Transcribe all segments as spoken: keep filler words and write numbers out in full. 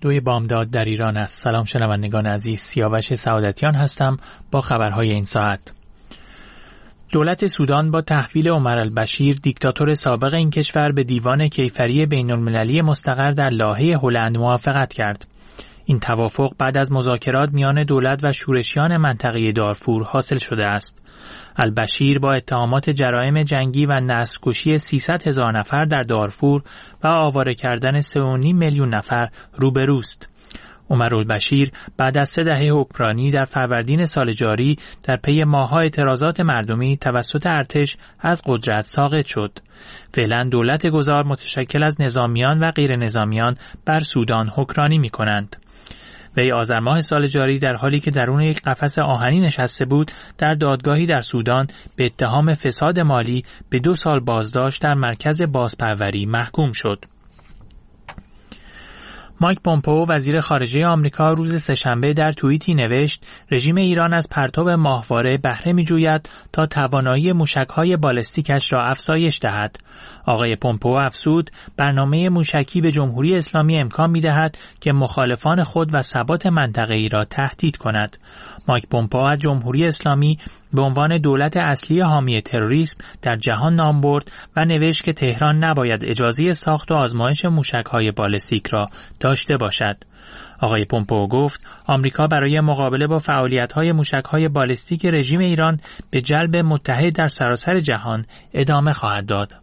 دوی بامداد در ایران است. سلام شنوندگان عزیز، سیاوش سعادتیان هستم با خبرهای این ساعت. دولت سودان با تحویل عمر البشیر دیکتاتور سابق این کشور به دیوان کیفری بین‌المللی مستقر در لاهه هلند موافقت کرد. این توافق بعد از مذاکرات میان دولت و شورشیان منطقه دارفور حاصل شده است. البشیر با اتهامات جرایم جنگی و نسل‌کشی سیصد هزار نفر در دارفور و آواره کردن سه و نیم میلیون نفر روبروست. عمر البشیر بعد از سه دهه حکمرانی در فروردین سال جاری در پی ماه‌ها اعتراضات مردمی توسط ارتش از قدرت ساقط شد. فعلا دولت گذار متشکل از نظامیان و غیر نظامیان بر سودان حکمرانی می‌کنند. وی آذر ماه سال جاری در حالی که درون یک قفس آهنی نشسته بود در دادگاهی در سودان به اتهام فساد مالی به دو سال بازداشت در مرکز بازپروری محکوم شد. مایک پومپئو وزیر خارجه آمریکا روز سه‌شنبه در توییتی نوشت رژیم ایران از پرتاب ماهواره بهره می‌جوید تا توانایی موشک‌های بالستیکش را افزایش دهد. آقای پومپئو افزود برنامه موشکی به جمهوری اسلامی امکان می‌دهد که مخالفان خود و ثبات منطقه‌ای را تهدید کند. مایک پومپئو از جمهوری اسلامی به عنوان دولت اصلی حامی تروریسم در جهان نام برد و نوشت که تهران نباید اجازه ساخت و آزمایش موشک‌های بالستیک را داشته باشد. آقای پومپئو گفت آمریکا برای مقابله با فعالیت‌های موشک‌های بالستیک رژیم ایران به جلب متحد در سراسر جهان ادامه خواهد داد.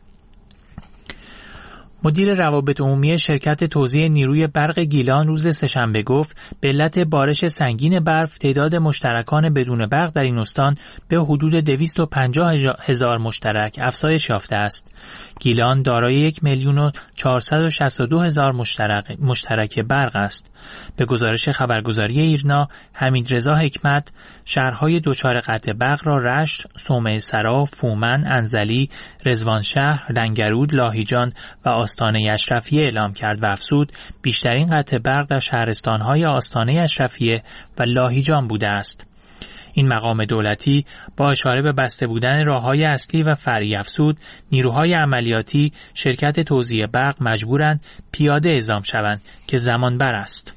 مدیر روابط عمومی شرکت توزیع نیروی برق گیلان روز سه‌شنبه گفت به علت بارش سنگین برف تعداد مشترکان بدون برق در این استان به حدود دویست و پنجاه هزار مشترک افزایش یافته است. گیلان دارای یک میلیون و چهارصد و شصت و دو هزار مشترک, مشترک برق است. به گزارش خبرگزاری ایرنا، حمیدرضا حکمت شهرهای دچار قطع برق را رشت، صومعه سرا، فومن، انزلی، رضوانشهر، لنگرود، لاهیجان و آستانه اشرفیه اعلام کرد و افزود بیشترین قطع برق در شهرستانهای آستانه اشرفیه و لاهیجان بوده است. این مقام دولتی با اشاره به بسته بودن راه‌های اصلی و فرعی افزود نیروهای عملیاتی شرکت توزیع برق مجبورند پیاده اعزام شوند که زمانبر است.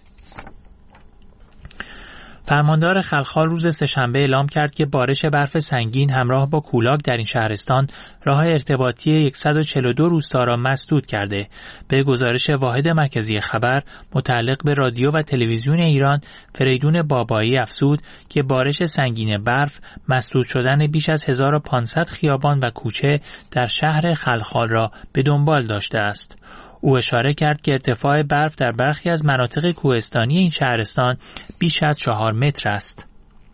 فرماندار خلخال روز سه‌شنبه اعلام کرد که بارش برف سنگین همراه با کولاک در این شهرستان راه ارتباطی صد و چهل و دو روستا را مسدود کرده. به گزارش واحد مرکزی خبر متعلق به رادیو و تلویزیون ایران، فریدون بابایی افزود که بارش سنگین برف مسدود شدن بیش از هزار و پانصد خیابان و کوچه در شهر خلخال را به دنبال داشته است. او اشاره کرد که ارتفاع برف در برخی از مناطق کوهستانی این شهرستان بیش از چهار متر است.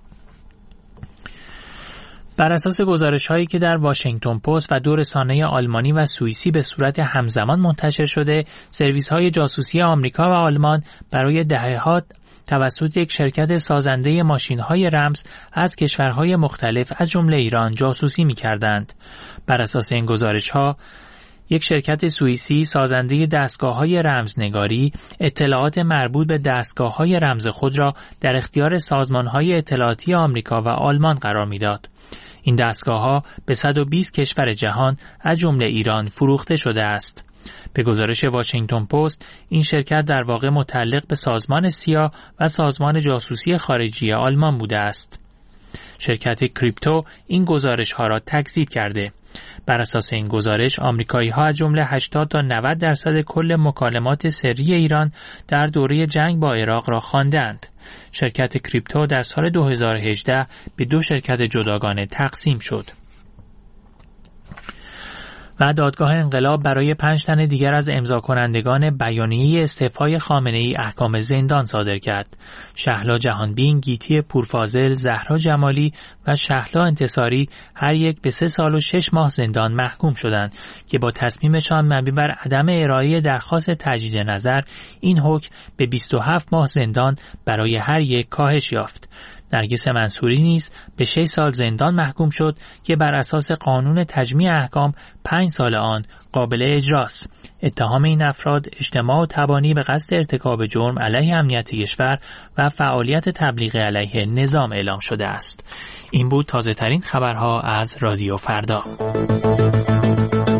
بر اساس گزارش‌هایی که در واشنگتن پست و دو رسانه آلمانی و سوئیسی به صورت همزمان منتشر شده، سرویس‌های جاسوسی آمریکا و آلمان برای دهه‌ها توسط یک شرکت سازنده ماشین‌های رمز از کشورهای مختلف از جمله ایران جاسوسی می‌کردند. بر اساس این گزارش‌ها یک شرکت سوئیسی سازنده دستگاه‌های رمزنگاری اطلاعات مربوط به دستگاه‌های رمز خود را در اختیار سازمان‌های اطلاعاتی آمریکا و آلمان قرار می‌داد. این دستگاه‌ها به صد و بیست کشور جهان از جمله ایران فروخته شده است. به گزارش واشنگتن پست، این شرکت در واقع متعلق به سازمان سیا و سازمان جاسوسی خارجی آلمان بوده است. شرکت کریپتو این گزارش‌ها را تکذیب کرده. بر اساس این گزارش آمریکایی‌ها از جمله هشتاد تا نود درصد کل مکالمات سری ایران در دوره جنگ با عراق را خواندند. شرکت کریپتو در سال دو هزار و هجده به دو شرکت جداگانه تقسیم شد. و دادگاه انقلاب برای پنج تن دیگر از امضا کنندگان بیانیه استعفای خامنه‌ای احکام زندان صادر کرد. شهلا جهانبین، گیتی پورفاضل، زهرا جمالی و شهلا انتصاری هر یک به سه سال و شش ماه زندان محکوم شدند که با تصمیمشان مبنی بر عدم ارائه درخواست تجدید نظر این حکم به بیست و هفت ماه زندان برای هر یک کاهش یافت. نرگس منصوری نیز به شش سال زندان محکوم شد که بر اساس قانون تجمیع احکام پنج سال آن قابل اجراست. اتهام این افراد اجتماع و تبانی به قصد ارتکاب جرم علیه امنیت کشور و فعالیت تبلیغ علیه نظام اعلام شده است. این بود تازه ترین خبرها از رادیو فردا.